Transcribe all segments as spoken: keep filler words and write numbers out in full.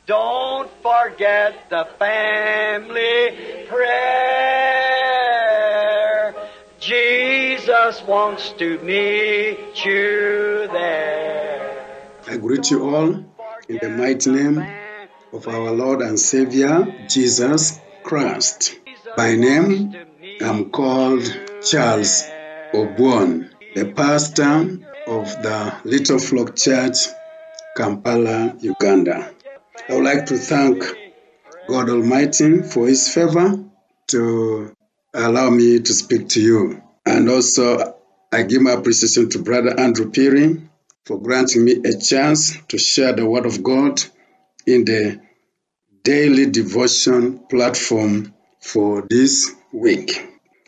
Don't forget the family prayer. Jesus wants to meet you there. I greet you all in the mighty name of our Lord and Savior, Jesus Christ. By name, I'm called Charles Obuon, the pastor of the Little Flock Church, Kampala, Uganda. I would like to thank God Almighty for His favor to allow me to speak to you. And also, I give my appreciation to Brother Andrew Peary for granting me a chance to share the Word of God in the daily devotion platform for this week.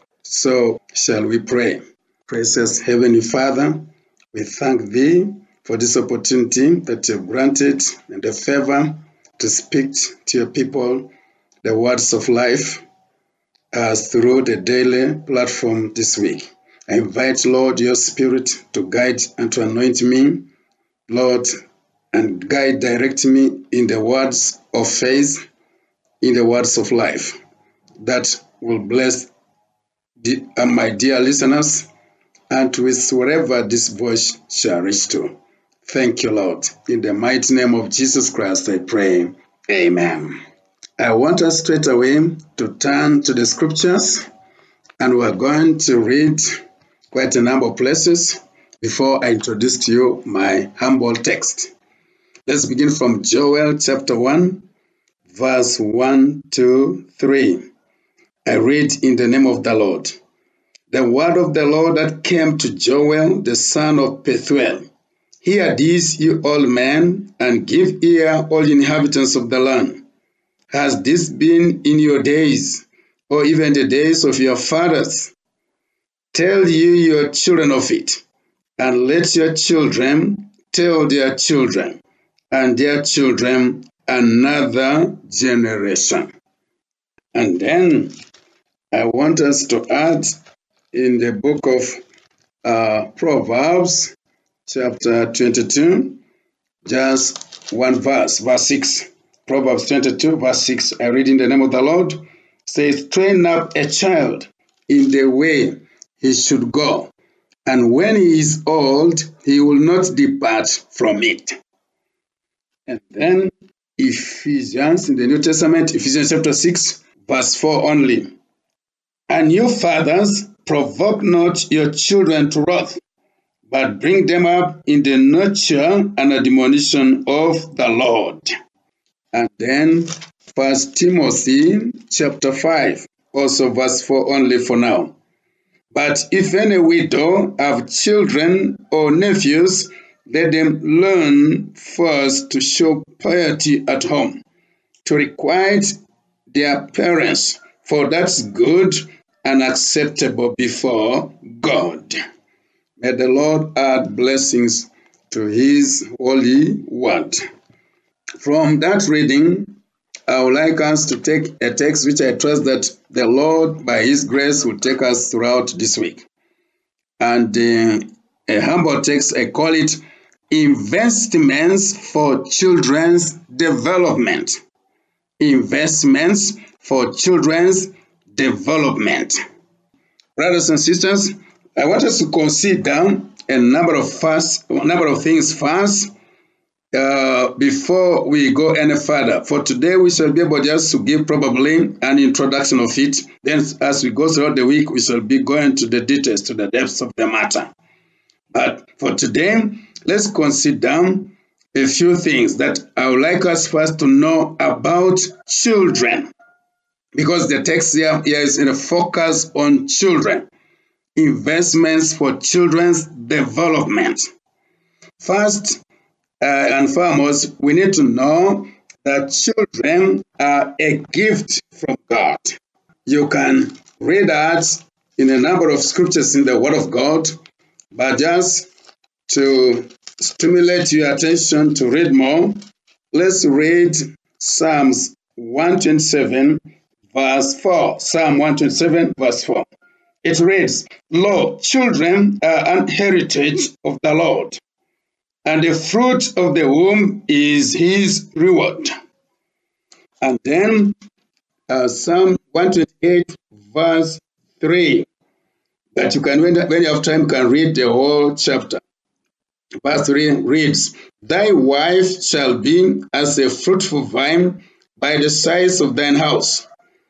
So, shall we pray? Precious Heavenly Father, we thank Thee for this opportunity that You have granted and the favor to speak to Your people the words of life as through the daily platform this week. I invite, Lord, Your Spirit to guide and to anoint me, Lord, and guide, direct me in the words of faith, in the words of life that will bless the, uh, my dear listeners and with wherever this voice shall reach to. Thank you, Lord. In the mighty name of Jesus Christ, I pray. Amen. I want us straight away to turn to the scriptures, and we're going to read quite a number of places before I introduce to you my humble text. Let's begin from Joel chapter one, verse one to three. I read in the name of the Lord. The word of the Lord that came to Joel, the son of Pethuel. Hear this, you all men, and give ear, all inhabitants of the land. Has this been in your days, or even the days of your fathers? Tell you your children of it, and let your children tell their children, and their children another generation. And then I want us to add in the book of uh, Proverbs, chapter twenty-two, just one verse, verse six. Proverbs twenty-two, verse six. I read in the name of the Lord. Says, train up a child in the way he should go, and when he is old, he will not depart from it. And then Ephesians, in the New Testament, Ephesians chapter six, verse four only. And you fathers, provoke not your children to wrath, but bring them up in the nurture and admonition of the Lord. And then First Timothy chapter five, also verse four only for now. But if any widow have children or nephews, let them learn first to show piety at home, to requite their parents, for that's good and acceptable before God. May the Lord add blessings to His holy word. From that reading, I would like us to take a text which I trust that the Lord, by His grace, will take us throughout this week. And uh, a humble text, I call it Investments for Children's Development. Investments for Children's Development. Brothers and sisters, I want us to consider a number of first, a number of things first uh, before we go any further. For today, we shall be able just to give probably an introduction of it. Then, as we go throughout the week, we shall be going to the details, to the depths of the matter. But for today, let's consider a few things that I would like us first to know about children, because the text here, here is in a focus on children. Investments for children's development. First uh, and foremost, we need to know that children are a gift from God. You can read that in a number of scriptures in the Word of God, but just to stimulate your attention to read more, let's read Psalms one twenty-seven, verse four. Psalm one twenty-seven, verse four. It reads, Lo, children are an heritage of the Lord, and the fruit of the womb is His reward. And then uh, Psalm one twenty-eight, verse three. That you can, when, when you have time, you can read the whole chapter. Verse three reads, Thy wife shall be as a fruitful vine by the sides of thine house,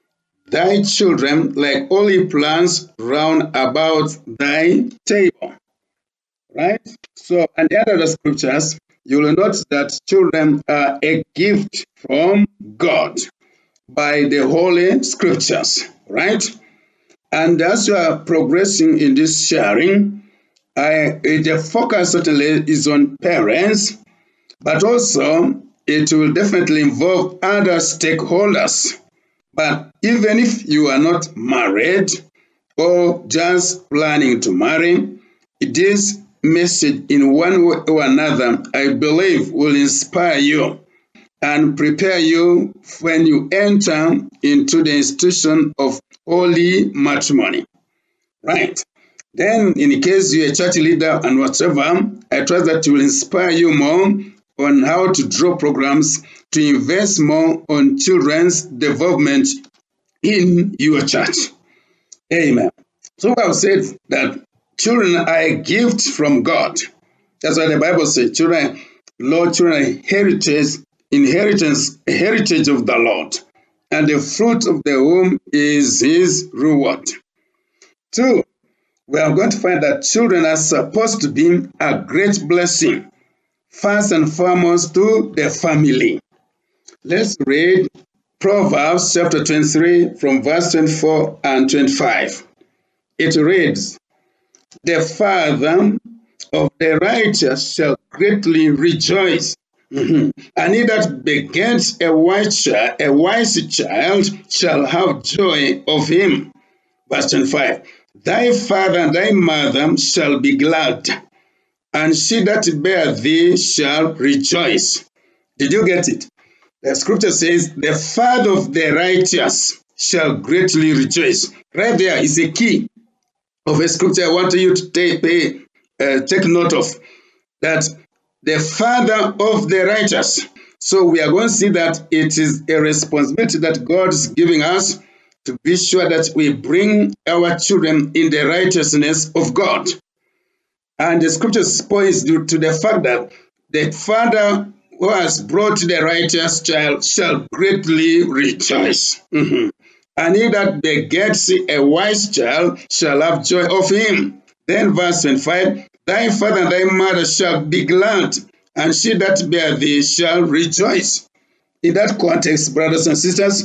thy children like olive plants round about thy table. Right? So, and the other scriptures, you will notice that children are a gift from God by the Holy Scriptures. Right? And as you are progressing in this sharing, I, the focus certainly is on parents, but also it will definitely involve other stakeholders. But even if you are not married or just planning to marry, this message in one way or another, I believe, will inspire you and prepare you when you enter into the institution of holy matrimony. Right? Then, in case you're a church leader and whatever, I trust that it will inspire you more on how to draw programs to invest more on children's development in your church. Amen. So I've said that children are a gift from God. That's why the Bible says, children, Lord, children are heritage, inheritance, heritage of the Lord. And the fruit of the womb is his reward. Two, we are going to find that children are supposed to be a great blessing, first and foremost to the family. Let's read Proverbs chapter twenty-three from verse twenty-four and twenty-five. It reads, The father of the righteous shall greatly rejoice, mm-hmm. and he that begets a wise child, a wise child shall have joy of him. Verse twenty-five. Thy father and thy mother shall be glad, and she that bare thee shall rejoice. Did you get it? The scripture says, the father of the righteous shall greatly rejoice. Right there is a key of a scripture I want you to take, pay, uh, take note of. That the father of the righteous. So we are going to see that it is a responsibility that God is giving us to be sure that we bring our children in the righteousness of God. And the scripture points to the fact that the father who has brought the righteous child shall greatly rejoice. Mm-hmm. And he that begets a wise child shall have joy of him. Then verse twenty-five, thy father and thy mother shall be glad, and she that bare thee shall rejoice. In that context, brothers and sisters,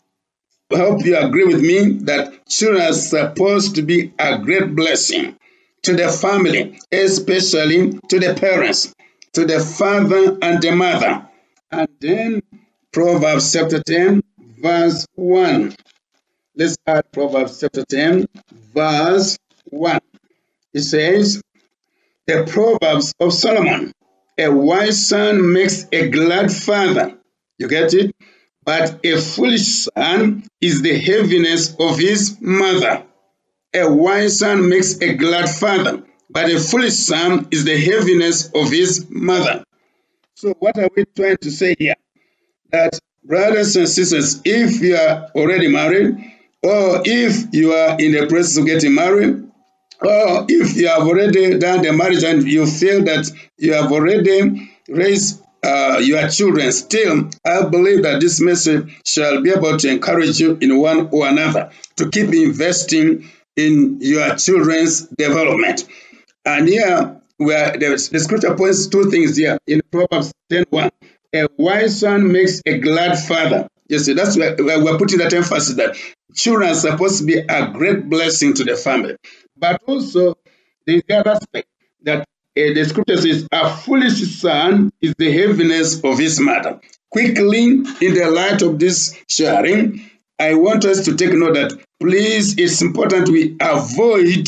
I hope you agree with me that children are supposed to be a great blessing to the family, especially to the parents, to the father and the mother. And then Proverbs chapter ten, verse one. Let's add Proverbs chapter ten, verse one. It says, the Proverbs of Solomon, a wise son makes a glad father. You get it? But a foolish son is the heaviness of his mother. A wise son makes a glad father, but a foolish son is the heaviness of his mother. So what are we trying to say here? That brothers and sisters, if you are already married, or if you are in the process of getting married, or if you have already done the marriage and you feel that you have already raised uh, your children, still, I believe that this message shall be able to encourage you in one or another to keep investing in your children's development. And here, where the, the scripture points two things here in Proverbs ten one. A wise son makes a glad father. Yes, that's where we're putting that emphasis that children are supposed to be a great blessing to the family. But also, the other aspect that uh, the scripture says, a foolish son is the heaviness of his mother. Quickly, in the light of this sharing, I want us to take note that, please, it's important we avoid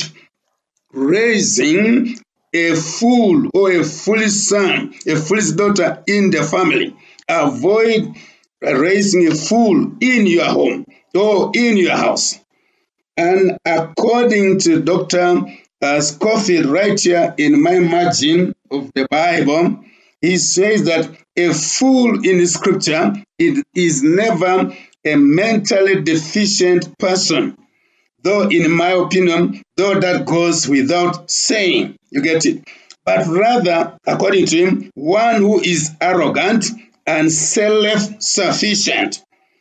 raising a fool or a foolish son, a foolish daughter in the family. Avoid raising a fool in your home or in your house. And according to Doctor Uh, Scofield, right here in my margin of the Bible, he says that a fool in the scripture it is never a mentally deficient person. Though, in my opinion, though that goes without saying, you get it. But rather, according to him, one who is arrogant and self-sufficient,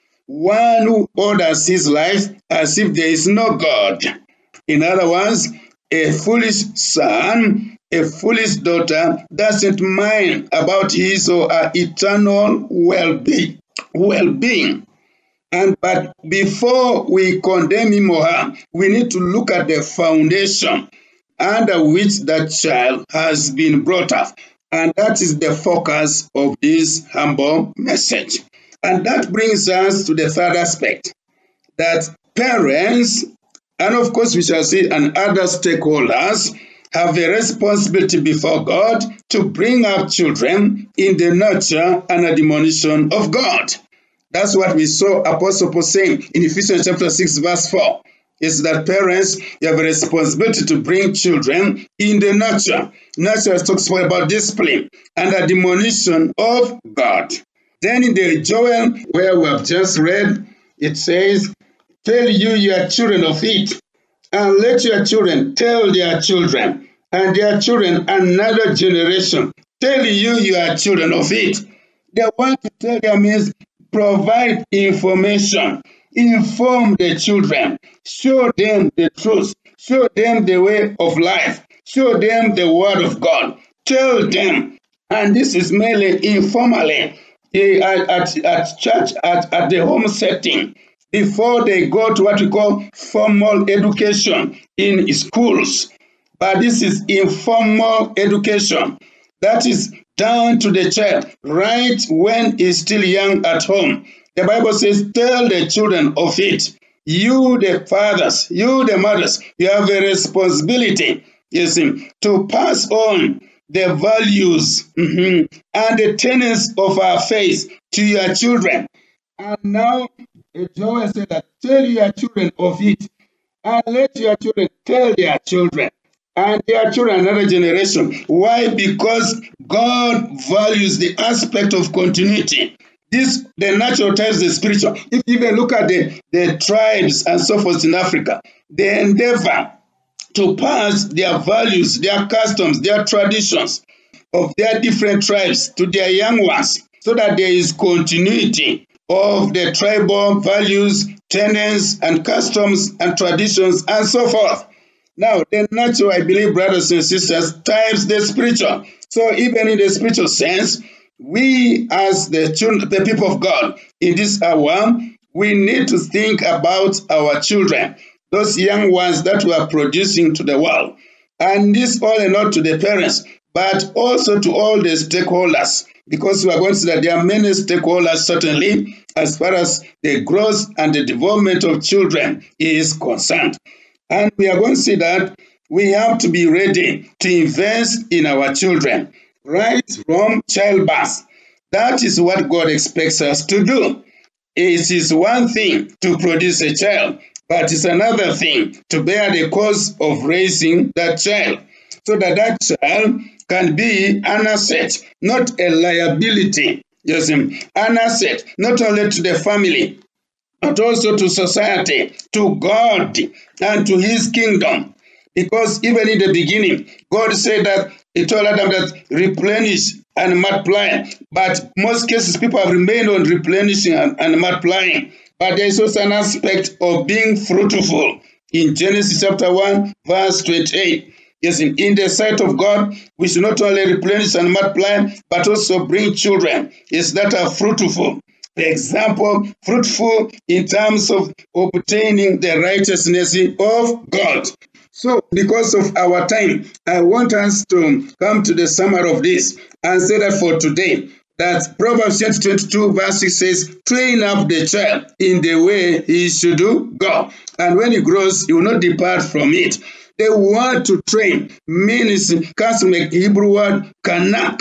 one who orders his life as if there is no God. In other words, a foolish son, a foolish daughter doesn't mind about his or her eternal well-being. well-being. And but before we condemn him or her, we need to look at the foundation under which that child has been brought up. And that is the focus of this humble message. And that brings us to the third aspect, that parents, and of course we shall see, and other stakeholders, have a responsibility before God to bring up children in the nurture and admonition of God. That's what we saw Apostle Paul saying in Ephesians chapter six, verse four. Is that parents, you have a responsibility to bring children in the nurture. Nurture talks about discipline and admonition of God. Then in the Joel, where we have just read, it says, tell you your children of it, and let your children tell their children, and their children another generation. Tell you your children of it. The one to tell them means provide information, inform the children, show them the truth, show them the way of life, show them the word of God, tell them. And this is mainly informally at, at, at church, at, at the home setting, before they go to what we call formal education in schools. But this is informal education. That is down to the child, right when he's still young at home. The Bible says, tell the children of it. You, the fathers, you, the mothers, you have a responsibility, you see, to pass on the values mm-hmm, and the tenets of our faith to your children. And now, Joel said that, tell your children of it, and let your children tell their children, and their children another generation. Why? Because God values the aspect of continuity. This, the natural tells the spiritual. If you even look at the, the tribes and so forth in Africa, they endeavor to pass their values, their customs, their traditions of their different tribes to their young ones, so that there is continuity of the tribal values, tenets, and customs and traditions, and so forth. Now, the natural, I believe, brothers and sisters, times the spiritual. So even in the spiritual sense, we as the children, the people of God, in this hour, we need to think about our children, those young ones that we are producing to the world. And this all and not to the parents, but also to all the stakeholders, because we are going to see that there are many stakeholders, certainly, as far as the growth and the development of children is concerned. And we are going to see that we have to be ready to invest in our children, right from childbirth. That is what God expects us to do. It is one thing to produce a child, but it's another thing to bear the cost of raising that child, so that that child can be an asset, not a liability. Yes, an asset, not only to the family, but also to society, to God, and to his kingdom. Because even in the beginning, God said that he told Adam that replenish and multiply. But most cases, people have remained on replenishing and, and multiplying. But there is also an aspect of being fruitful. In Genesis chapter one, verse twenty-eight. Yes, in, in the sight of God, we should not only replenish and multiply, but also bring children, yes, that are fruitful. For example, fruitful in terms of obtaining the righteousness of God. So, because of our time, I want us to come to the summary of this and say that for today, that Proverbs twenty-two verse six says, train up the child in the way he should go, and when he grows, he will not depart from it. The word to train means, comes from the Hebrew word kanak.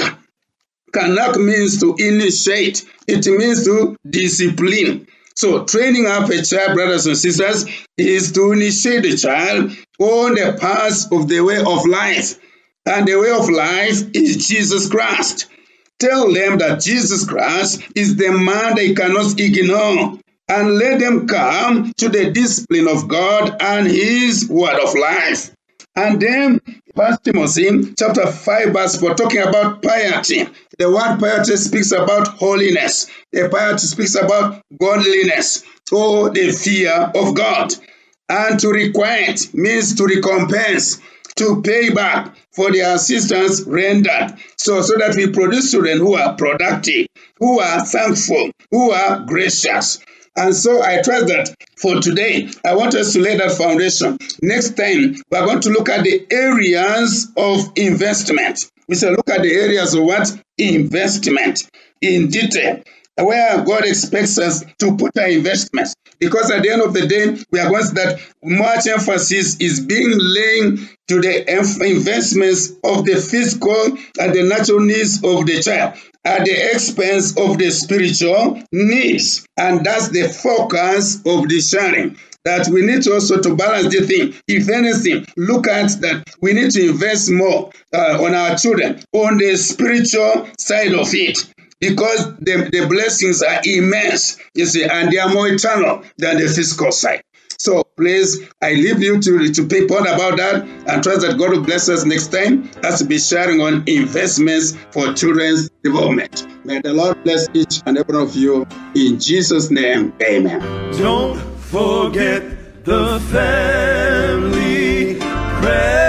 Kanak means to initiate. It means to discipline. So training up a child, brothers and sisters, is to initiate the child on the path of the way of life. And the way of life is Jesus Christ. Tell them that Jesus Christ is the man they cannot ignore, and let them come to the discipline of God and his word of life. And then First Timothy chapter five verse four, talking about piety. The word piety speaks about holiness. The piety speaks about godliness, or the fear of God. And to requite means to recompense, to pay back for the assistance rendered. So, so that we produce children who are productive, who are thankful, who are gracious. And so I trust that for today, I want us to lay that foundation. Next time, we're going to look at the areas of investment. We shall look at the areas of what? Investment in detail, where God expects us to put our investments. Because at the end of the day, we are going to see that much emphasis is being laid to the investments of the physical and the natural needs of the child at the expense of the spiritual needs. And that's the focus of the sharing. That we need to also to balance the thing. If anything, look at that we need to invest more uh, on our children, on the spiritual side of it. Because the, the blessings are immense, you see, and they are more eternal than the physical side. So please, I leave you to, to pay thought about that and trust that God will bless us next time as to be sharing on investments for children's development. May the Lord bless each and every one of you. In Jesus' name, amen. Don't forget the family prayer.